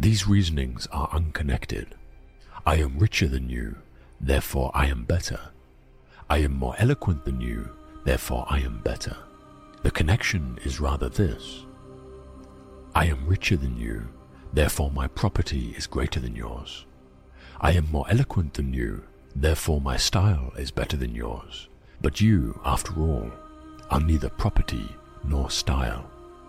These reasonings are unconnected. I am richer than you, therefore I am better. I am more eloquent than you, therefore I am better. The connection is rather this. I am richer than you, therefore my property is greater than yours. I am more eloquent than you, therefore my style is better than yours. But you, after all, are neither property nor style.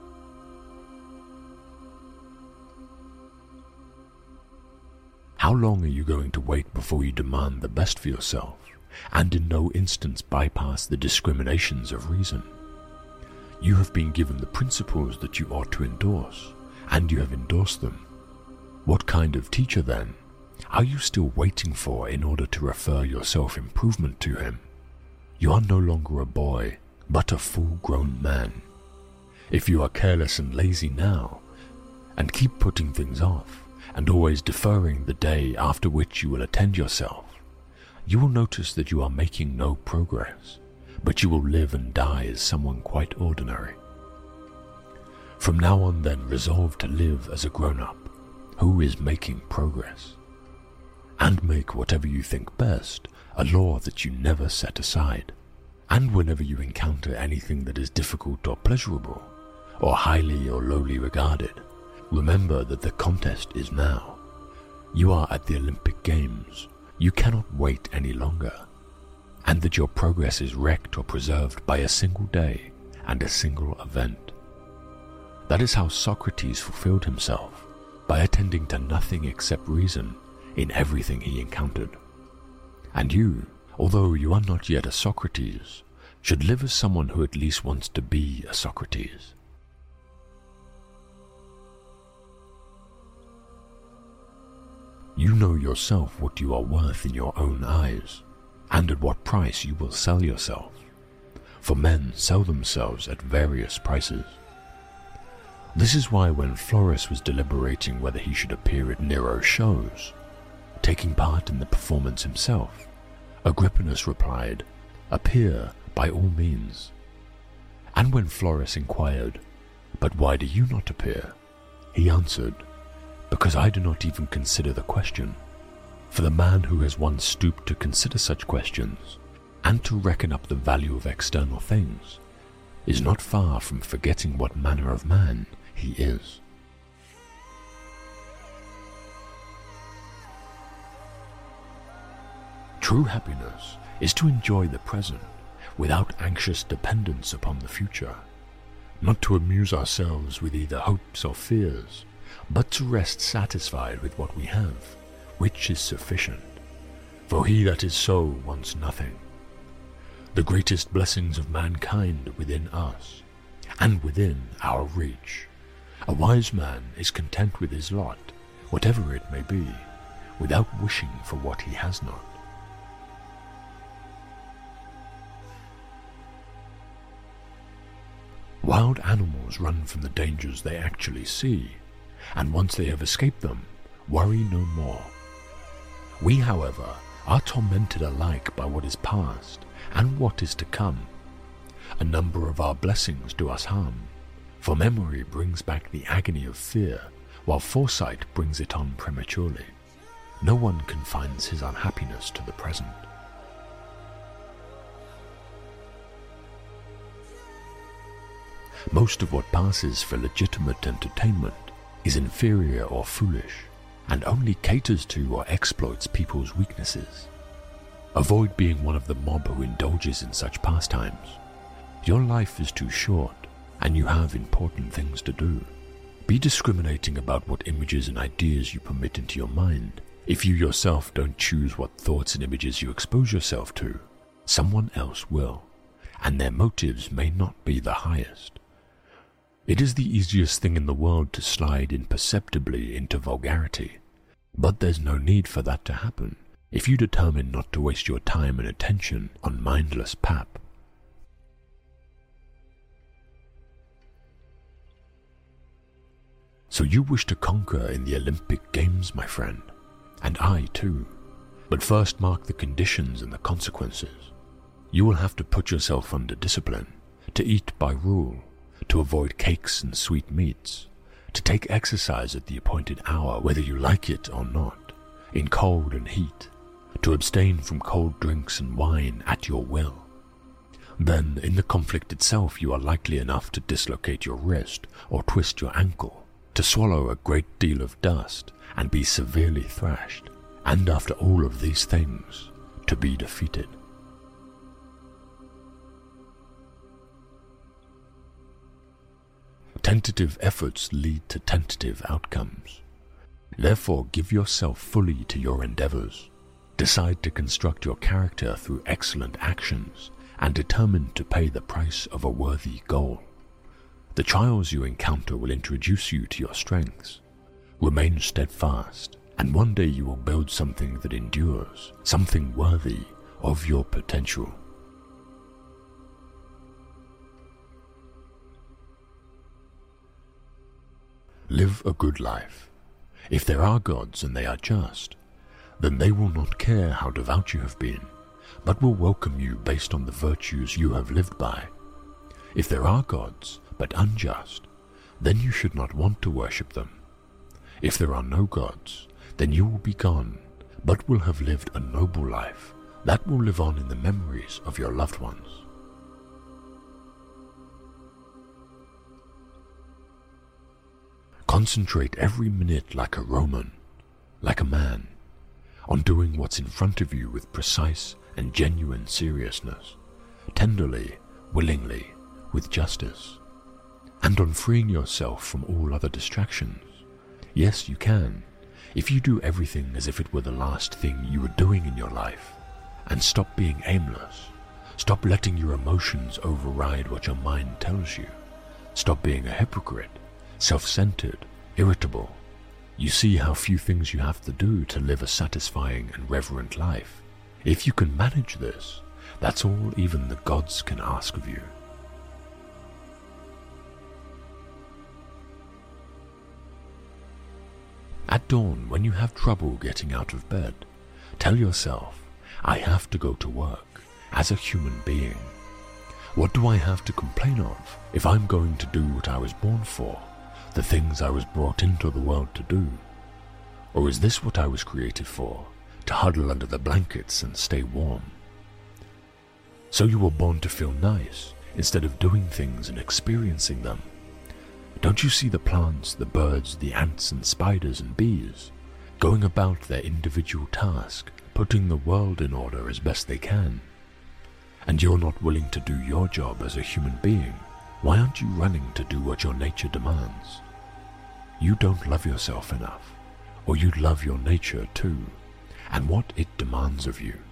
How long are you going to wait before you demand the best for yourself, and in no instance bypass the discriminations of reason? You have been given the principles that you ought to endorse, and you have endorsed them. What kind of teacher, then, are you still waiting for in order to refer your self-improvement to him? You are no longer a boy, but a full-grown man. If you are careless and lazy now, and keep putting things off, and always deferring the day after which you will attend yourself, you will notice that you are making no progress, but you will live and die as someone quite ordinary. From now on, then, resolve to live as a grown-up who is making progress, and make whatever you think best a law that you never set aside. And whenever you encounter anything that is difficult or pleasurable, or highly or lowly regarded, remember that the contest is now. You are at the Olympic Games. You cannot wait any longer, and that your progress is wrecked or preserved by a single day and a single event. That is how Socrates fulfilled himself, by attending to nothing except reason in everything he encountered. And you, although you are not yet a Socrates, should live as someone who at least wants to be a Socrates. You know yourself what you are worth in your own eyes, and at what price you will sell yourself, for men sell themselves at various prices. This is why when Florus was deliberating whether he should appear at Nero's shows, taking part in the performance himself, Agrippinus replied, "Appear by all means." And when Florus inquired, "But why do you not appear?" he answered, "Because I do not even consider the question." For the man who has once stooped to consider such questions, and to reckon up the value of external things, is not far from forgetting what manner of man he is. True happiness is to enjoy the present without anxious dependence upon the future, not to amuse ourselves with either hopes or fears, but to rest satisfied with what we have, which is sufficient. For he that is so wants nothing. The greatest blessings of mankind are within us, and within our reach. A wise man is content with his lot, whatever it may be, without wishing for what he has not. Wild animals run from the dangers they actually see, and once they have escaped them, worry no more. We, however, are tormented alike by what is past and what is to come. A number of our blessings do us harm, for memory brings back the agony of fear, while foresight brings it on prematurely. No one confines his unhappiness to the present. Most of what passes for legitimate entertainment is inferior or foolish, and only caters to or exploits people's weaknesses. Avoid being one of the mob who indulges in such pastimes. Your life is too short, and you have important things to do. Be discriminating about what images and ideas you permit into your mind. If you yourself don't choose what thoughts and images you expose yourself to, someone else will, and their motives may not be the highest. It is the easiest thing in the world to slide imperceptibly into vulgarity, but there's no need for that to happen if you determine not to waste your time and attention on mindless pap. So you wish to conquer in the Olympic Games, my friend, and I too. But first mark the conditions and the consequences. You will have to put yourself under discipline, to eat by rule, to avoid cakes and sweet meats, to take exercise at the appointed hour whether you like it or not, in cold and heat, to abstain from cold drinks and wine at your will. Then, in the conflict itself, you are likely enough to dislocate your wrist or twist your ankle, to swallow a great deal of dust and be severely thrashed, and after all of these things, to be defeated. Tentative efforts lead to tentative outcomes. Therefore, give yourself fully to your endeavors. Decide to construct your character through excellent actions and determine to pay the price of a worthy goal. The trials you encounter will introduce you to your strengths. Remain steadfast, and one day you will build something that endures, something worthy of your potential. Live a good life. If there are gods and they are just, then they will not care how devout you have been, but will welcome you based on the virtues you have lived by. If there are gods, but unjust, then you should not want to worship them. If there are no gods, then you will be gone, but will have lived a noble life that will live on in the memories of your loved ones. Concentrate every minute like a Roman, like a man, on doing what's in front of you with precise and genuine seriousness, tenderly, willingly, with justice, and on freeing yourself from all other distractions. Yes, you can, if you do everything as if it were the last thing you were doing in your life, and stop being aimless. Stop letting your emotions override what your mind tells you. Stop being a hypocrite, self-centered, irritable. You see how few things you have to do to live a satisfying and reverent life. If you can manage this, that's all even the gods can ask of you. At dawn, when you have trouble getting out of bed, tell yourself, I have to go to work as a human being. What do I have to complain of if I'm going to do what I was born for, the things I was brought into the world to do? Or is this what I was created for, to huddle under the blankets and stay warm? So you were born to feel nice instead of doing things and experiencing them. Don't you see the plants, the birds, the ants and spiders and bees, going about their individual task, putting the world in order as best they can? And you're not willing to do your job as a human being. Why aren't you running to do what your nature demands? You don't love yourself enough, or you'd love your nature too, and what it demands of you.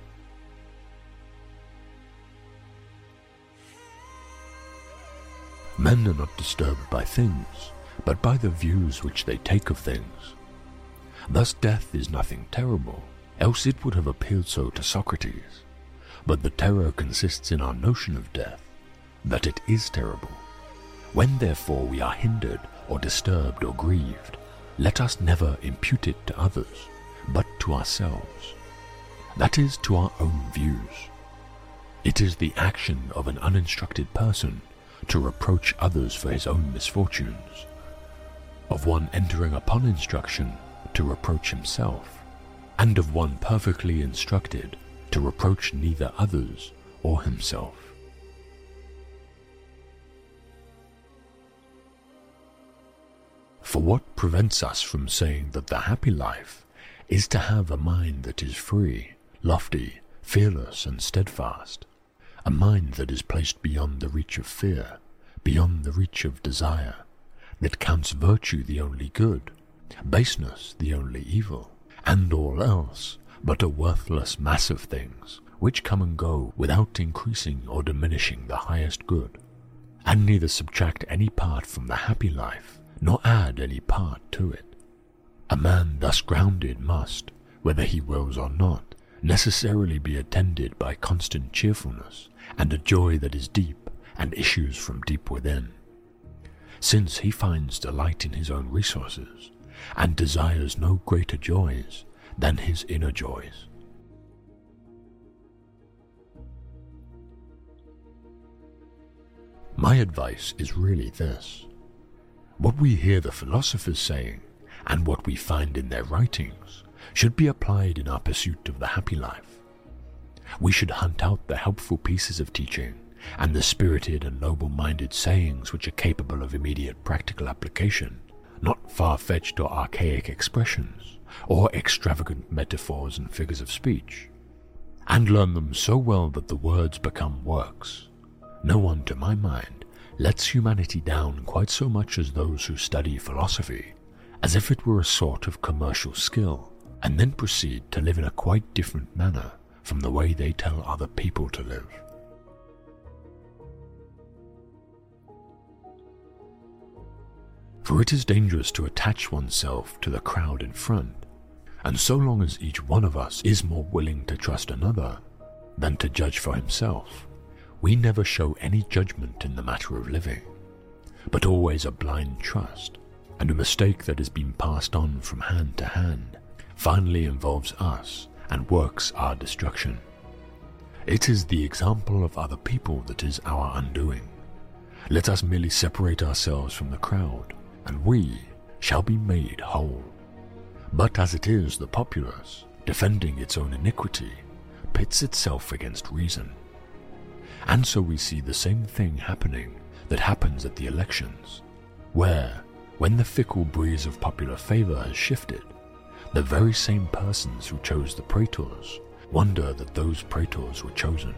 Men are not disturbed by things, but by the views which they take of things. Thus death is nothing terrible, else it would have appeared so to Socrates. But the terror consists in our notion of death, that it is terrible. When therefore we are hindered or disturbed or grieved, let us never impute it to others, but to ourselves. That is, to our own views. It is the action of an uninstructed person to reproach others for his own misfortunes, of one entering upon instruction to reproach himself, and of one perfectly instructed to reproach neither others or himself. For what prevents us from saying that the happy life is to have a mind that is free, lofty, fearless and steadfast, a mind that is placed beyond the reach of fear, beyond the reach of desire, that counts virtue the only good, baseness the only evil, and all else but a worthless mass of things which come and go without increasing or diminishing the highest good, and neither subtract any part from the happy life, nor add any part to it. A man thus grounded must, whether he wills or not, necessarily be attended by constant cheerfulness, and a joy that is deep and issues from deep within, since he finds delight in his own resources, and desires no greater joys than his inner joys. My advice is really this. What we hear the philosophers saying, and what we find in their writings, should be applied in our pursuit of the happy life. We should hunt out the helpful pieces of teaching and the spirited and noble-minded sayings which are capable of immediate practical application, not far-fetched or archaic expressions, or extravagant metaphors and figures of speech, and learn them so well that the words become works. No one, to my mind, lets humanity down quite so much as those who study philosophy, as if it were a sort of commercial skill, and then proceed to live in a quite different manner from the way they tell other people to live. For it is dangerous to attach oneself to the crowd in front, and so long as each one of us is more willing to trust another than to judge for himself, we never show any judgment in the matter of living, but always a blind trust, and a mistake that has been passed on from hand to hand finally involves us and works our destruction. It is the example of other people that is our undoing. Let us merely separate ourselves from the crowd, and we shall be made whole. But as it is, the populace, defending its own iniquity, pits itself against reason. And so we see the same thing happening that happens at the elections, where, when the fickle breeze of popular favor has shifted, the very same persons who chose the praetors wonder that those praetors were chosen.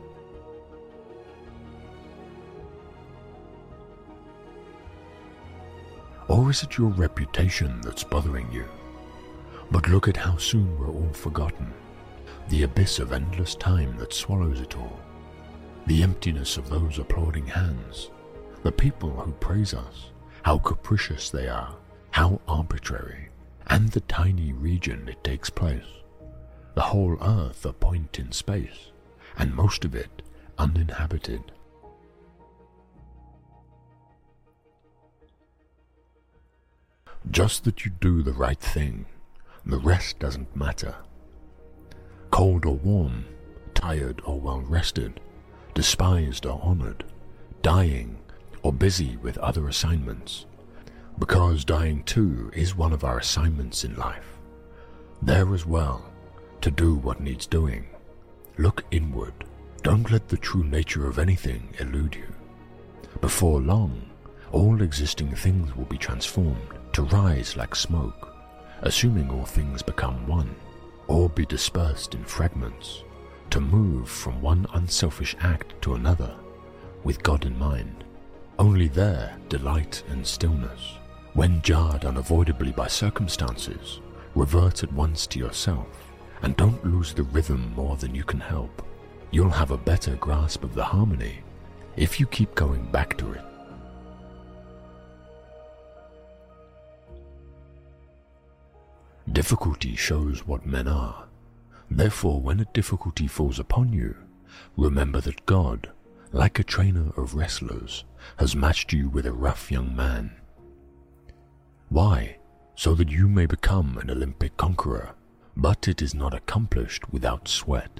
Or is it your reputation that's bothering you? But look at how soon we're all forgotten, the abyss of endless time that swallows it all, the emptiness of those applauding hands, the people who praise us, how capricious they are, how arbitrary, and the tiny region it takes place, the whole earth a point in space, and most of it uninhabited. Just that you do the right thing, the rest doesn't matter. Cold or warm, tired or well rested, despised or honored, dying or busy with other assignments, because dying too is one of our assignments in life. There as well, to do what needs doing. Look inward. Don't let the true nature of anything elude you. Before long, all existing things will be transformed to rise like smoke, assuming all things become one, or be dispersed in fragments, to move from one unselfish act to another, with God in mind. Only there delight and stillness. When jarred unavoidably by circumstances, revert at once to yourself, and don't lose the rhythm more than you can help. You'll have a better grasp of the harmony if you keep going back to it. Difficulty shows what men are. Therefore, when a difficulty falls upon you, remember that God, like a trainer of wrestlers, has matched you with a rough young man. Why? So that you may become an Olympic conqueror, but it is not accomplished without sweat.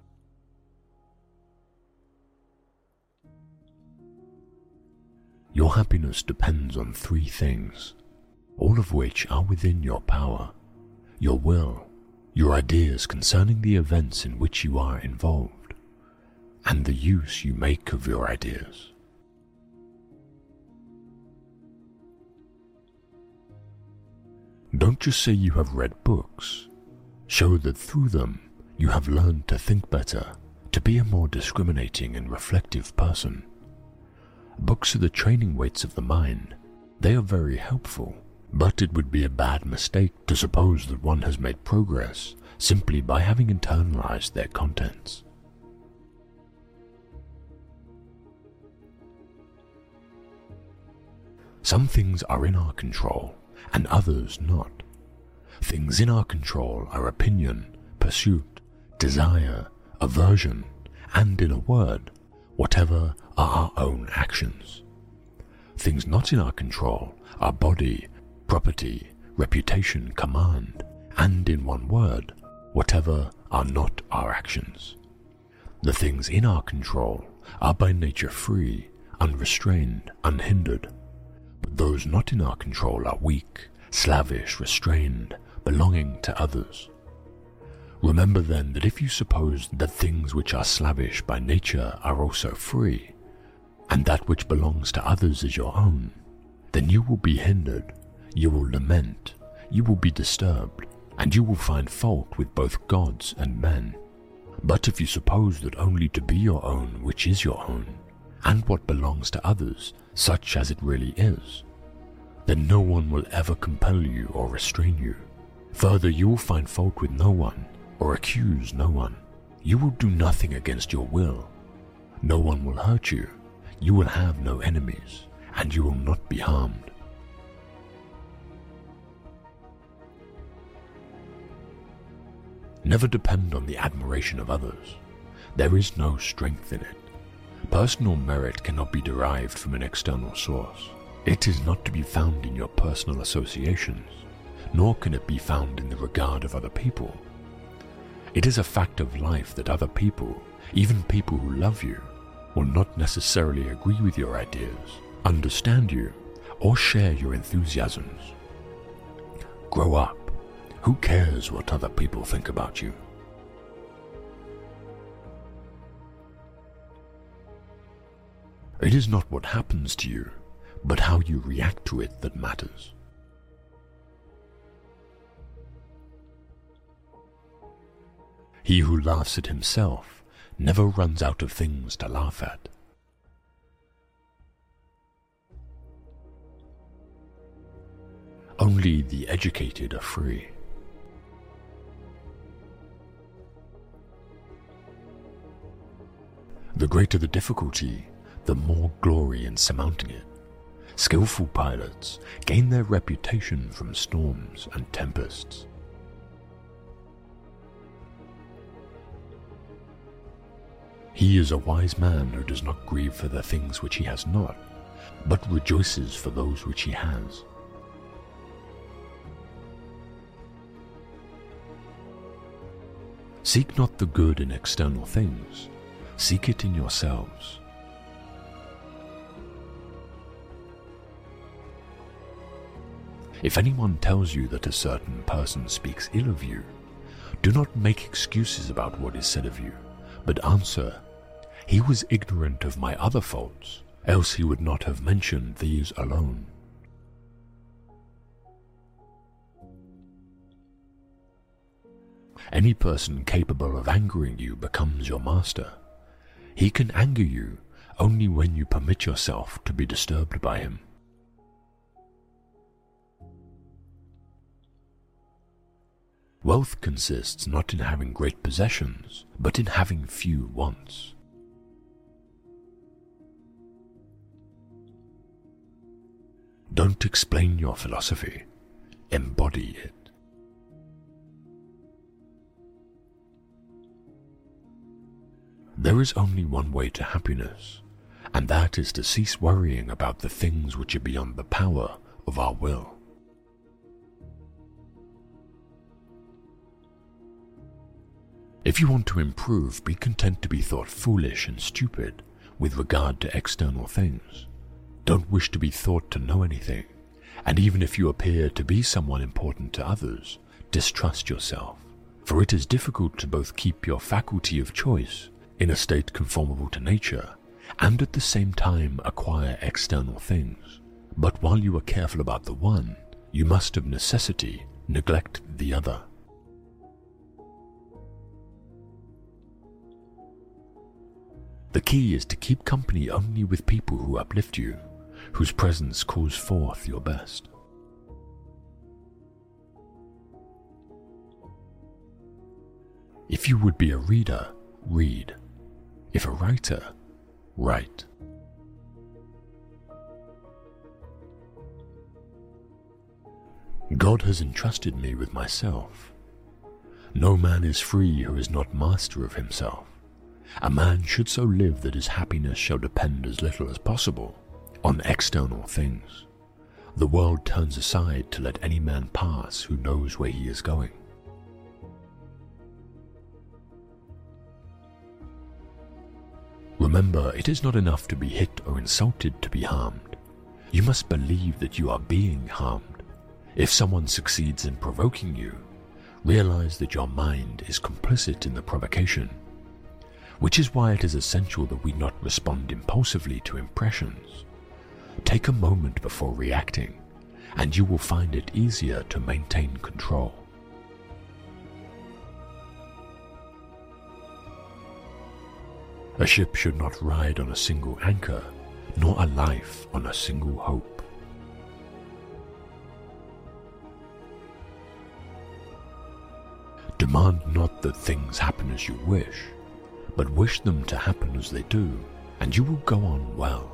Your happiness depends on 3 things, all of which are within your power: your will, your ideas concerning the events in which you are involved, and the use you make of your ideas. Don't just say you have read books. Show that through them you have learned to think better, to be a more discriminating and reflective person. Books are the training weights of the mind. They are very helpful, but it would be a bad mistake to suppose that one has made progress simply by having internalized their contents. Some things are in our control, and others not. Things in our control are opinion, pursuit, desire, aversion, and in a word, whatever are our own actions. Things not in our control are body, property, reputation, command, and in one word, whatever are not our actions. The things in our control are by nature free, unrestrained, unhindered, those not in our control are weak, slavish, restrained, belonging to others. Remember then that if you suppose that things which are slavish by nature are also free, and that which belongs to others is your own, then you will be hindered, you will lament, you will be disturbed, and you will find fault with both gods and men. But if you suppose that only to be your own which is your own, and what belongs to others such as it really is, then no one will ever compel you or restrain you. Further, you will find fault with no one, or accuse no one. You will do nothing against your will. No one will hurt you. You will have no enemies, and you will not be harmed. Never depend on the admiration of others. There is no strength in it. Personal merit cannot be derived from an external source. It is not to be found in your personal associations, nor can it be found in the regard of other people. It is a fact of life that other people, even people who love you, will not necessarily agree with your ideas, understand you, or share your enthusiasms. Grow up. Who cares what other people think about you? It is not what happens to you, but how you react to it that matters. He who laughs at himself never runs out of things to laugh at. Only the educated are free. The greater the difficulty, the more glory in surmounting it. Skillful pilots gain their reputation from storms and tempests. He is a wise man who does not grieve for the things which he has not, but rejoices for those which he has. Seek not the good in external things, seek it in yourselves. If anyone tells you that a certain person speaks ill of you, do not make excuses about what is said of you, but answer, "He was ignorant of my other faults, else he would not have mentioned these alone." Any person capable of angering you becomes your master. He can anger you only when you permit yourself to be disturbed by him. Wealth consists not in having great possessions, but in having few wants. Don't explain your philosophy, embody it. There is only one way to happiness, and that is to cease worrying about the things which are beyond the power of our will. If you want to improve, be content to be thought foolish and stupid with regard to external things. Don't wish to be thought to know anything, and even if you appear to be someone important to others, distrust yourself, for it is difficult to both keep your faculty of choice in a state conformable to nature, and at the same time acquire external things. But while you are careful about the one, you must of necessity neglect the other. The key is to keep company only with people who uplift you, whose presence calls forth your best. If you would be a reader, read. If a writer, write. God has entrusted me with myself. No man is free who is not master of himself. A man should so live that his happiness shall depend as little as possible on external things. The world turns aside to let any man pass who knows where he is going. Remember, it is not enough to be hit or insulted to be harmed. You must believe that you are being harmed. If someone succeeds in provoking you, realize that your mind is complicit in the provocation, which is why it is essential that we not respond impulsively to impressions. Take a moment before reacting, and you will find it easier to maintain control. A ship should not ride on a single anchor, nor a life on a single hope. Demand not that things happen as you wish, but wish them to happen as they do, and you will go on well.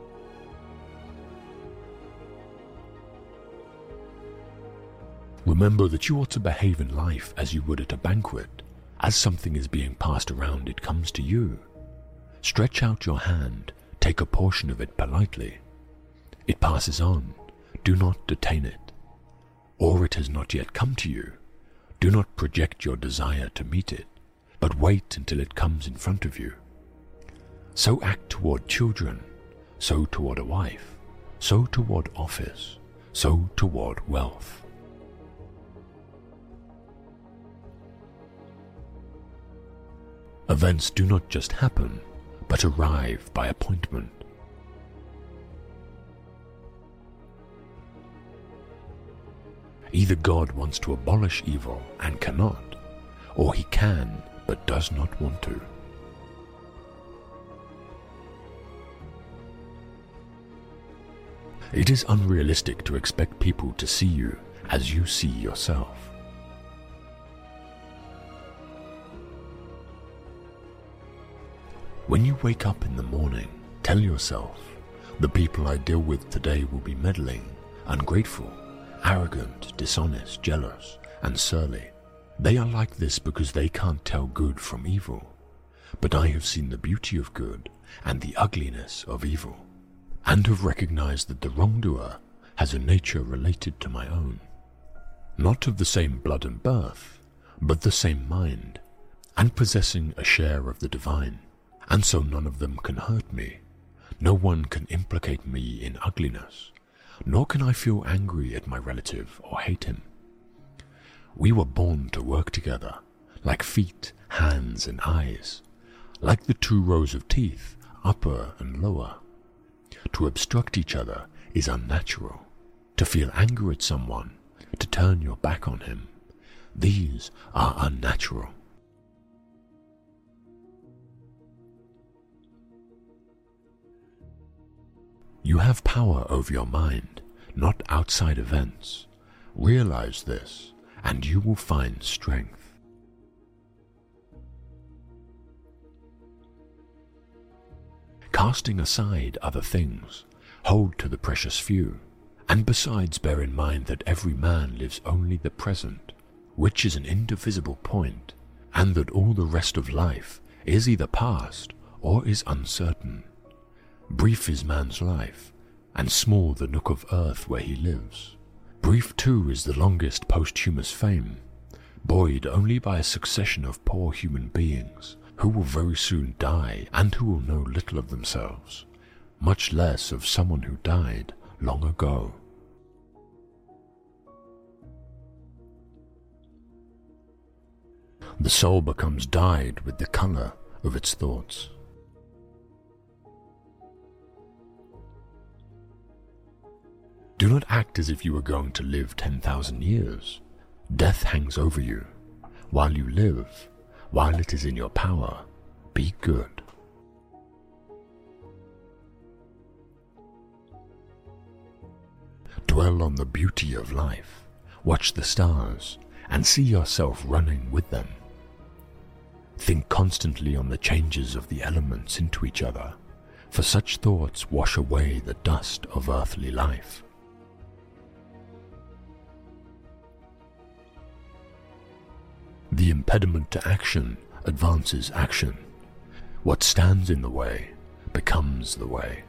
Remember that you ought to behave in life as you would at a banquet. As something is being passed around, it comes to you. Stretch out your hand, take a portion of it politely. It passes on, do not detain it. Or it has not yet come to you, do not project your desire to meet it, but wait until it comes in front of you. So act toward children, so toward a wife, so toward office, so toward wealth. Events do not just happen, but arrive by appointment. Either God wants to abolish evil and cannot, or he can but does not want to. It is unrealistic to expect people to see you as you see yourself. When you wake up in the morning, tell yourself, the people I deal with today will be meddling, ungrateful, arrogant, dishonest, jealous, and surly. They are like this because they can't tell good from evil. But I have seen the beauty of good and the ugliness of evil, and have recognized that the wrongdoer has a nature related to my own. Not of the same blood and birth, but the same mind, and possessing a share of the divine. And so none of them can hurt me. No one can implicate me in ugliness, nor can I feel angry at my relative or hate him. We were born to work together, like feet, hands, and eyes, like the 2 rows of teeth, upper and lower. To obstruct each other is unnatural. To feel anger at someone, to turn your back on him, these are unnatural. You have power over your mind, not outside events. Realize this, and you will find strength. Casting aside other things, hold to the precious few, and besides bear in mind that every man lives only the present, which is an indivisible point, and that all the rest of life is either past or is uncertain. Brief is man's life, and small the nook of earth where he lives. Brief too is the longest posthumous fame, buoyed only by a succession of poor human beings who will very soon die and who will know little of themselves, much less of someone who died long ago. The soul becomes dyed with the color of its thoughts. Do not act as if you were going to live 10,000 years. Death hangs over you. While you live, while it is in your power, be good. Dwell on the beauty of life. Watch the stars and see yourself running with them. Think constantly on the changes of the elements into each other, for such thoughts wash away the dust of earthly life. The impediment to action advances action. What stands in the way becomes the way.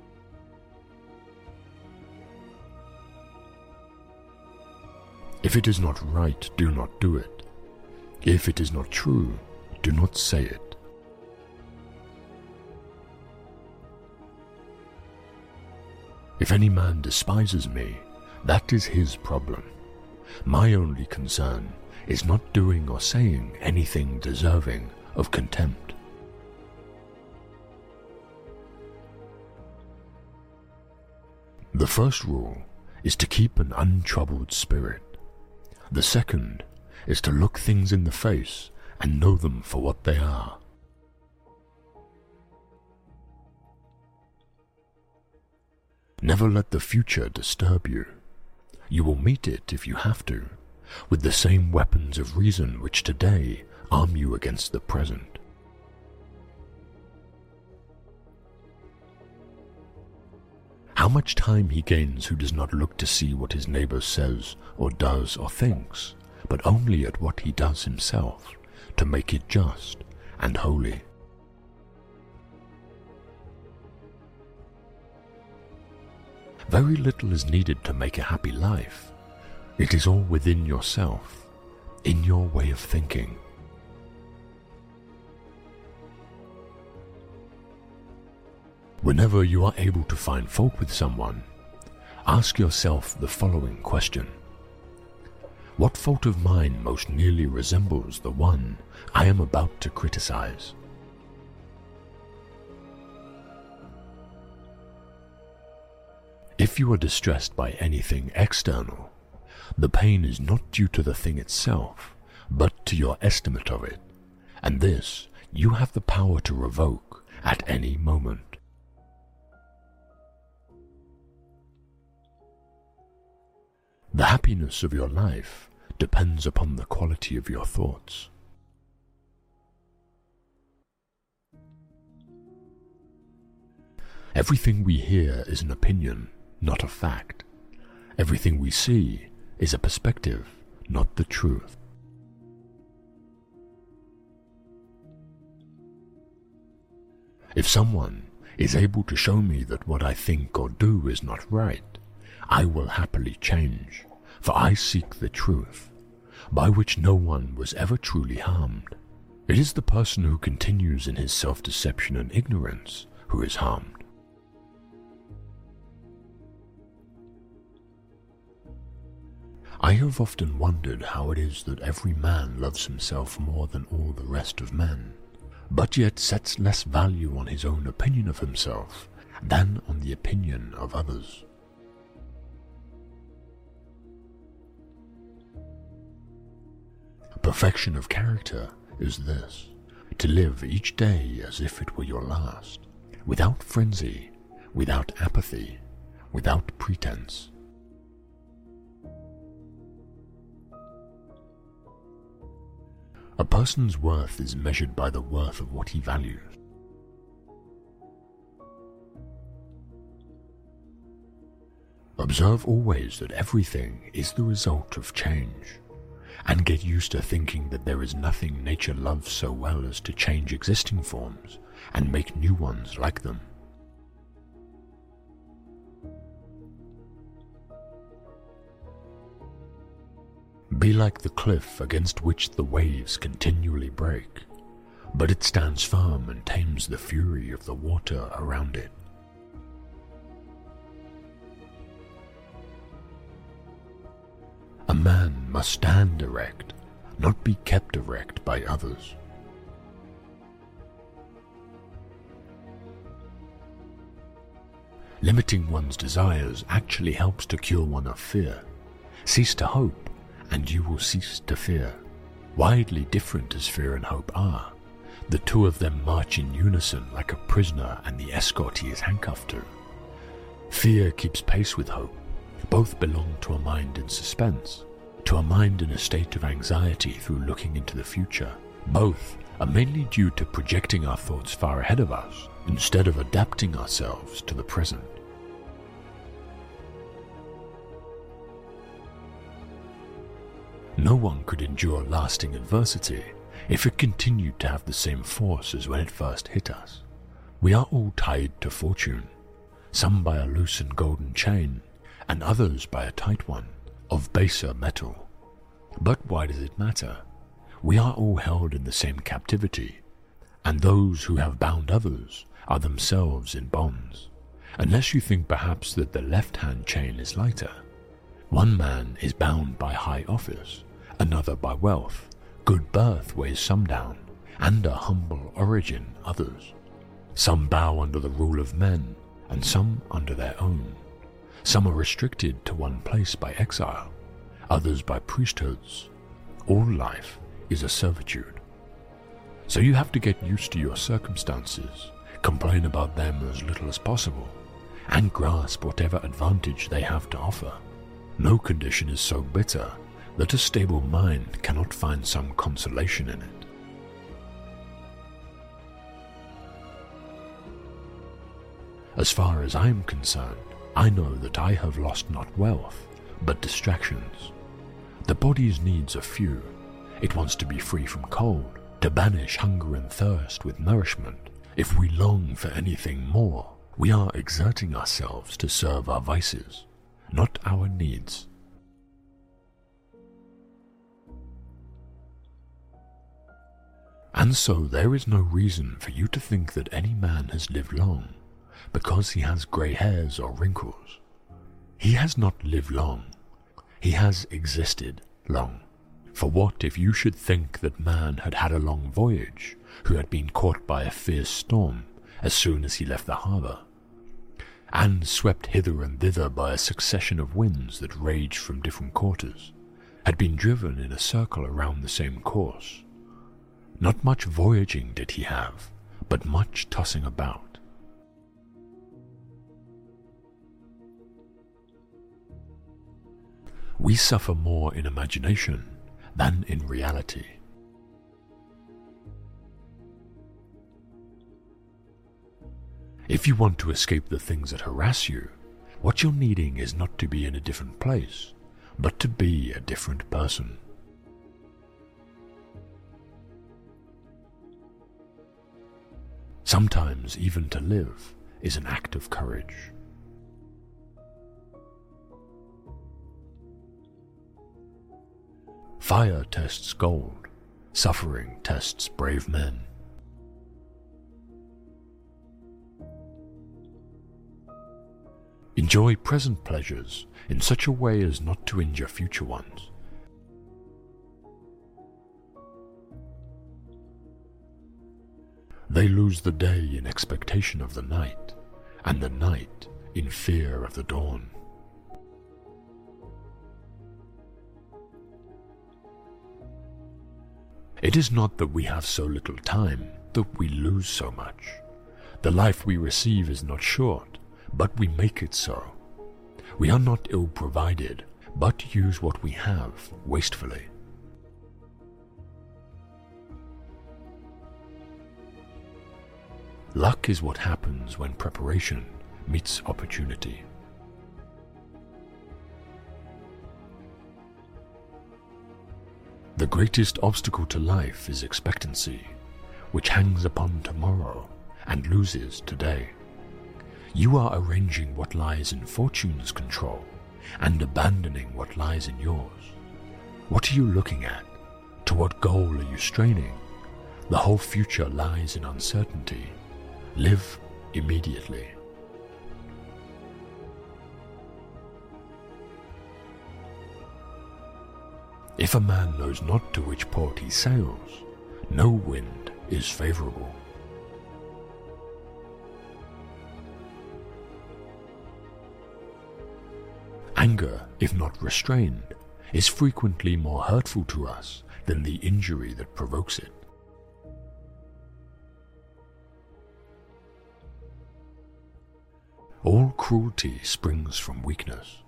If it is not right, do not do it. If it is not true, do not say it. If any man despises me, that is his problem. My only concern is not doing or saying anything deserving of contempt. The first rule is to keep an untroubled spirit. The second is to look things in the face and know them for what they are. Never let the future disturb you. You will meet it, if you have to, with the same weapons of reason which today arm you against the present. How much time he gains who does not look to see what his neighbor says or does or thinks, but only at what he does himself, to make it just and holy. Very little is needed to make a happy life. It is all within yourself, in your way of thinking. Whenever you are able to find fault with someone, ask yourself the following question. What fault of mine most nearly resembles the one I am about to criticize? If you are distressed by anything external, the pain is not due to the thing itself, but to your estimate of it, and this you have the power to revoke at any moment. The happiness of your life depends upon the quality of your thoughts. Everything we hear is an opinion, not a fact. Everything we see is a perspective, not the truth. If someone is able to show me that what I think or do is not right, I will happily change, for I seek the truth, by which no one was ever truly harmed. It is the person who continues in his self-deception and ignorance who is harmed. I have often wondered how it is that every man loves himself more than all the rest of men, but yet sets less value on his own opinion of himself than on the opinion of others. Perfection of character is this: to live each day as if it were your last, without frenzy, without apathy, without pretense. A person's worth is measured by the worth of what he values. Observe always that everything is the result of change, and get used to thinking that there is nothing nature loves so well as to change existing forms and make new ones like them. Be like the cliff against which the waves continually break, but it stands firm and tames the fury of the water around it. A man must stand erect, not be kept erect by others. Limiting one's desires actually helps to cure one of fear. Cease to hope, and you will cease to fear. Widely different as fear and hope are, the two of them march in unison like a prisoner and the escort he is handcuffed to. Fear keeps pace with hope. Both belong to a mind in suspense, to a mind in a state of anxiety through looking into the future. Both are mainly due to projecting our thoughts far ahead of us, instead of adapting ourselves to the present. No one could endure lasting adversity if it continued to have the same force as when it first hit us. We are all tied to fortune, some by a loose and golden chain, and others by a tight one, of baser metal. But why does it matter? We are all held in the same captivity, and those who have bound others are themselves in bonds, unless you think perhaps that the left-hand chain is lighter. One man is bound by high office, another by wealth, good birth weighs some down, and a humble origin others. Some bow under the rule of men, and some under their own. Some are restricted to one place by exile, others by priesthoods. All life is a servitude. So you have to get used to your circumstances, complain about them as little as possible, and grasp whatever advantage they have to offer. No condition is so bitter that a stable mind cannot find some consolation in it. As far as I am concerned, I know that I have lost not wealth, but distractions. The body's needs are few. It wants to be free from cold, to banish hunger and thirst with nourishment. If we long for anything more, we are exerting ourselves to serve our vices, not our needs. And so there is no reason for you to think that any man has lived long, because he has grey hairs or wrinkles. He has not lived long. He has existed long. For what if you should think that man had had a long voyage, who had been caught by a fierce storm as soon as he left the harbour, and swept hither and thither by a succession of winds that raged from different quarters, had been driven in a circle around the same course? Not much voyaging did he have, but much tossing about. We suffer more in imagination than in reality. If you want to escape the things that harass you, what you're needing is not to be in a different place, but to be a different person. Sometimes even to live is an act of courage. Fire tests gold, suffering tests brave men. Enjoy present pleasures in such a way as not to injure future ones. They lose the day in expectation of the night, and the night in fear of the dawn. It is not that we have so little time that we lose so much. The life we receive is not short, but we make it so. We are not ill-provided, but use what we have wastefully. Luck is what happens when preparation meets opportunity. The greatest obstacle to life is expectancy, which hangs upon tomorrow and loses today. You are arranging what lies in fortune's control and abandoning what lies in yours. What are you looking at? To what goal are you straining? The whole future lies in uncertainty. Live immediately. If a man knows not to which port he sails, no wind is favorable. Anger, if not restrained, is frequently more hurtful to us than the injury that provokes it. All cruelty springs from weakness.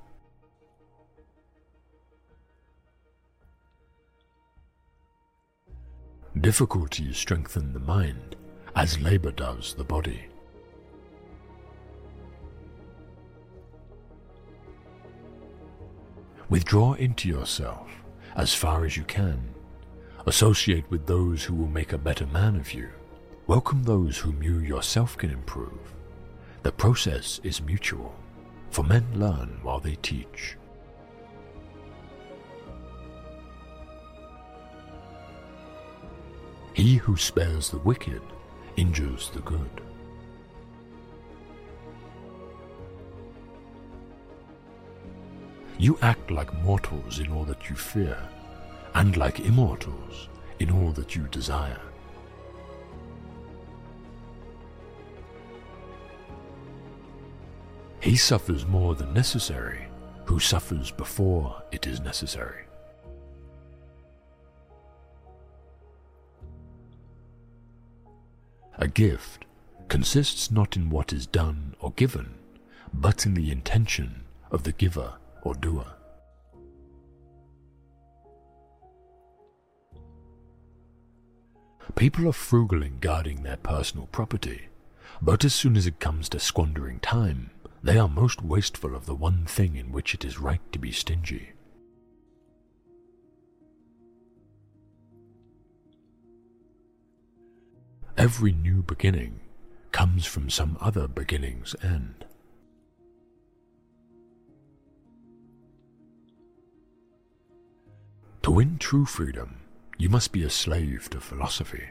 Difficulties strengthen the mind, as labor does the body. Withdraw into yourself as far as you can. Associate with those who will make a better man of you. Welcome those whom you yourself can improve. The process is mutual, for men learn while they teach. He who spares the wicked injures the good. You act like mortals in all that you fear, and like immortals in all that you desire. He suffers more than necessary who suffers before it is necessary. A gift consists not in what is done or given, but in the intention of the giver or doer. People are frugal in guarding their personal property, but as soon as it comes to squandering time, they are most wasteful of the one thing in which it is right to be stingy. Every new beginning comes from some other beginning's end. To win true freedom, you must be a slave to philosophy.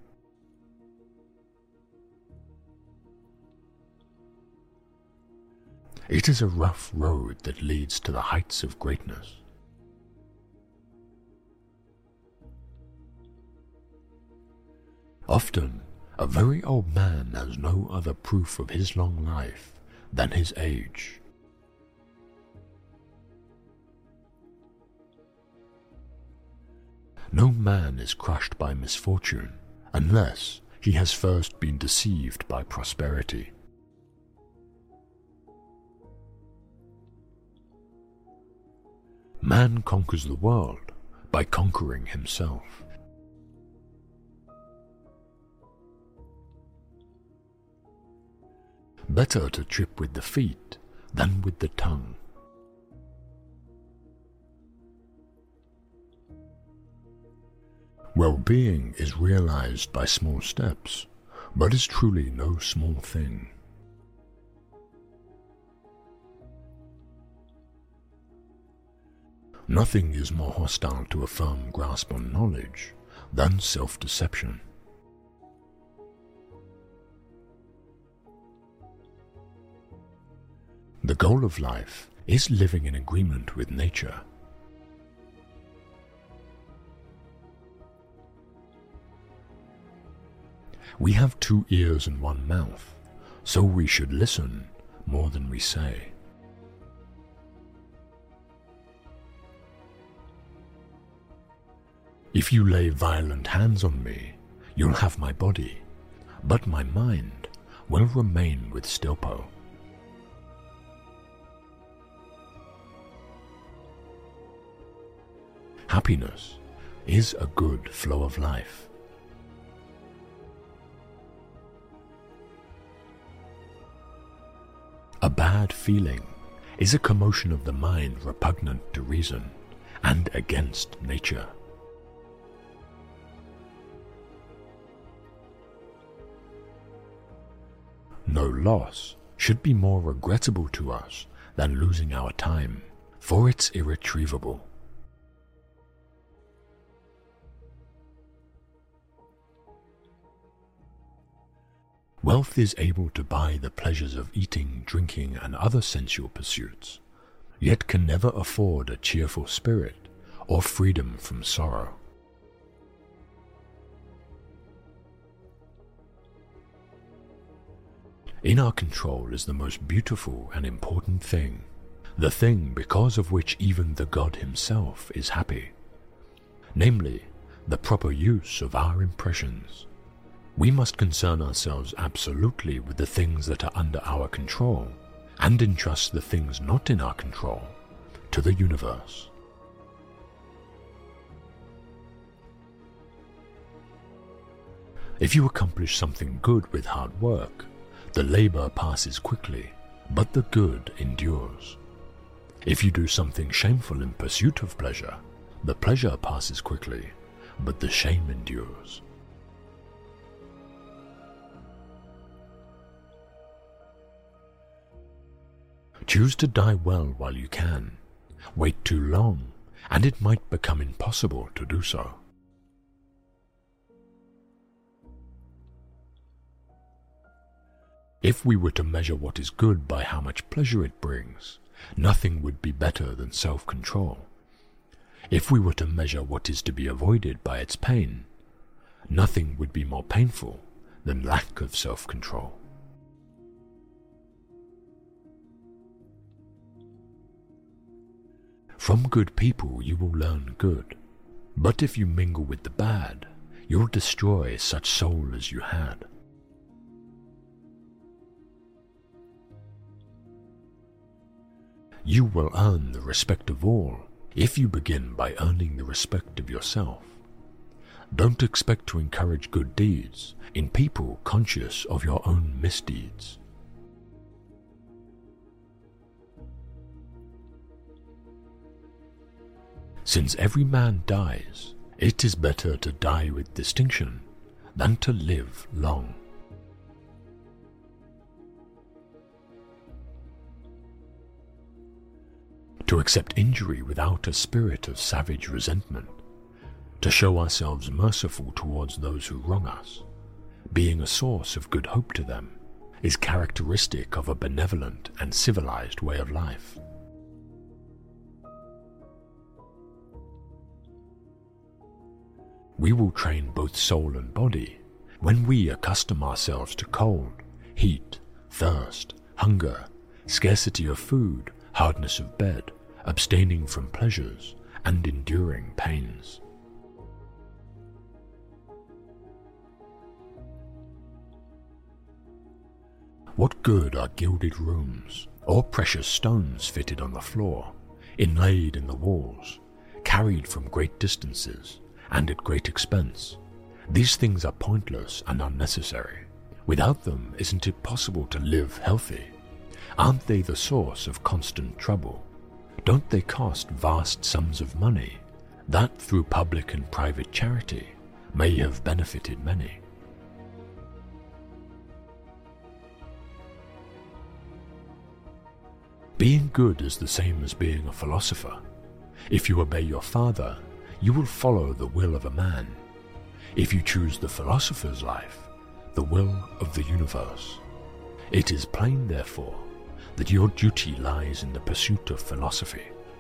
It is a rough road that leads to the heights of greatness. Often, a very old man has no other proof of his long life than his age. No man is crushed by misfortune unless he has first been deceived by prosperity. Man conquers the world by conquering himself. Better to trip with the feet than with the tongue. Well-being is realized by small steps, but is truly no small thing. Nothing is more hostile to a firm grasp on knowledge than self-deception. The goal of life is living in agreement with nature. We have 2 ears and 1 mouth, so we should listen more than we say. If you lay violent hands on me, you'll have my body, but my mind will remain with Stilpo. Happiness is a good flow of life. A bad feeling is a commotion of the mind repugnant to reason and against nature. No loss should be more regrettable to us than losing our time, for it's irretrievable. Wealth is able to buy the pleasures of eating, drinking, and other sensual pursuits, yet can never afford a cheerful spirit or freedom from sorrow. In our control is the most beautiful and important thing, the thing because of which even the God himself is happy, namely, the proper use of our impressions. We must concern ourselves absolutely with the things that are under our control and entrust the things not in our control to the universe. If you accomplish something good with hard work, the labor passes quickly, but the good endures. If you do something shameful in pursuit of pleasure, the pleasure passes quickly, but the shame endures. Choose to die well while you can. Wait too long, and it might become impossible to do so. If we were to measure what is good by how much pleasure it brings, nothing would be better than self-control. If we were to measure what is to be avoided by its pain, nothing would be more painful than lack of self-control. From good people you will learn good, but if you mingle with the bad, you'll destroy such soul as you had. You will earn the respect of all if you begin by earning the respect of yourself. Don't expect to encourage good deeds in people conscious of your own misdeeds. Since every man dies, it is better to die with distinction than to live long. To accept injury without a spirit of savage resentment, to show ourselves merciful towards those who wrong us, being a source of good hope to them, is characteristic of a benevolent and civilized way of life. We will train both soul and body when we accustom ourselves to cold, heat, thirst, hunger, scarcity of food, hardness of bed, abstaining from pleasures, and enduring pains. What good are gilded rooms, or precious stones fitted on the floor, inlaid in the walls, carried from great distances, and at great expense? These things are pointless and unnecessary. Without them, isn't it possible to live healthy? Aren't they the source of constant trouble? Don't they cost vast sums of money that, through public and private charity, may have benefited many? Being good is the same as being a philosopher. If you obey your father, you will follow the will of a man. If you choose the philosopher's life, the will of the universe. It is plain, therefore, that your duty lies in the pursuit of philosophy.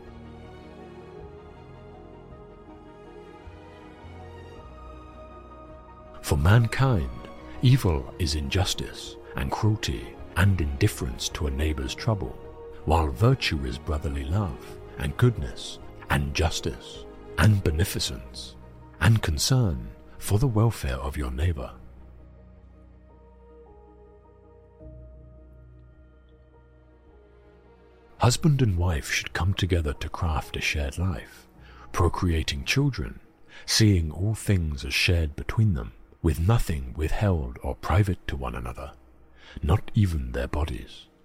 For mankind, evil is injustice and cruelty and indifference to a neighbor's trouble, while virtue is brotherly love and goodness and justice and beneficence and concern for the welfare of your neighbor. Husband and wife should come together to craft a shared life, procreating children, seeing all things as shared between them, with nothing withheld or private to one another, not even their bodies.